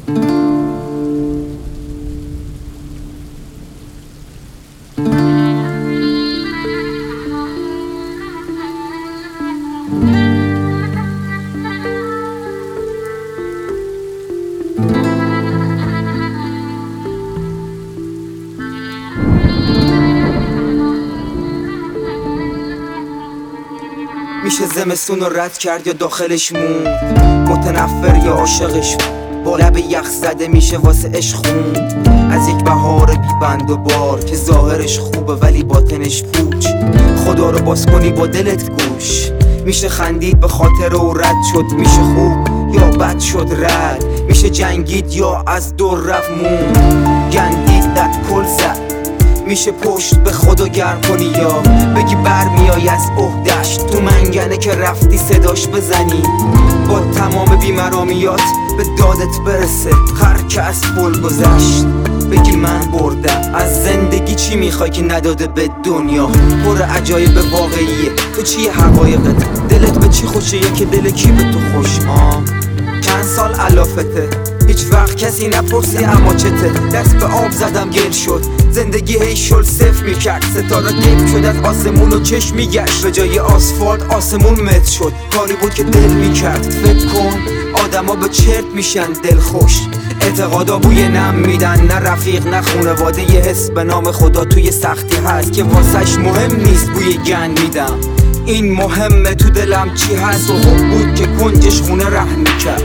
میشه زمستون رو رد کرد یا داخلش موند، متنفر یا عاشقش با لب یخ زده میشه واسه عشق خوند. از یک بهار بی بند و بار که ظاهرش خوبه ولی باطنش پوچ، خدا رو باز کنی با دلت گوش. میشه خندید به خاطر و رد شد، میشه خوب یا بد شد رد، میشه جنگید یا از دور رفت موند، گندید دت کل زد. میشه پشت به خدا گرم کنی یا بگی برمیای از عهده‌اش، تو منگنه که رفتی صداش بزنی، با تمام بیمرامیات به دادت برسه هر که از پل گذشت. بگی من بردم از زندگی، چی میخوای که نداده به دنیا؟ پر عجایب واقعیه، تو چی حقایقت؟ دلت به چی خوشه که دل کی به تو خوش؟ چند سال علافته، هیچ وقت کسی نپرسی اما چته. دست به آب زدم گل شد، زندگی هی شل صفر میکرد، ستاره دل شد از آسمون و چشم میگشت، به جای آسفالت آسمون مت شد. کاری بود که دل میکرد، فکر کن آدما به چرت میشن دل خوش، اعتقادا بوی نم میدن، نه رفیق نه خونواده. یه حس به نام خدا توی سختی هست که واسش مهم نیست بوی گند میدم، این مهمه تو دلم چی هست. و خوب بود که کنجش خونه رحم میکرد.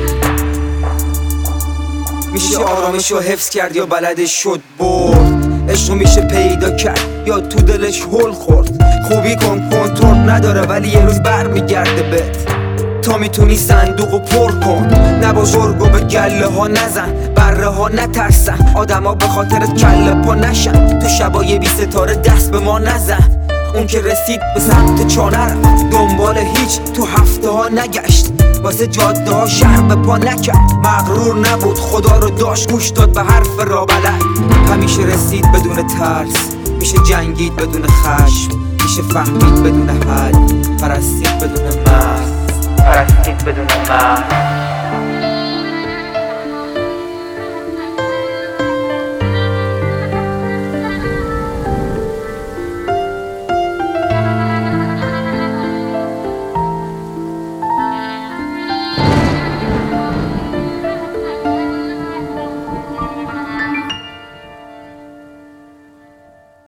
میشه آرامش رو حفظ کرد یا بلدش شد برد، عشق میشه پیدا کرد یا تو دلش هل خورد. خوبی کن کنترل نداره ولی یه روز بر میگرده بهت، تا میتونی صندوق رو پر کن. نباش ارگو به گله ها نزن، بره ها نترسن، آدما به خاطرت کله پا نشن. تو شبای بی ستاره دست به ما نزن، اون که رسید به سمت چانه رفت، دنبال هیچ تو هفته ها نگشت، واسه جاده ها شهر به پا نکرد. مغرور نبود، خدا رو داشت، گوش داد به حرف رابلد. همیشه رسید بدون ترس، میشه جنگید بدون خشم، میشه فهمید بدون حد، پرستید بدون مرز، پرستید بدون مرز.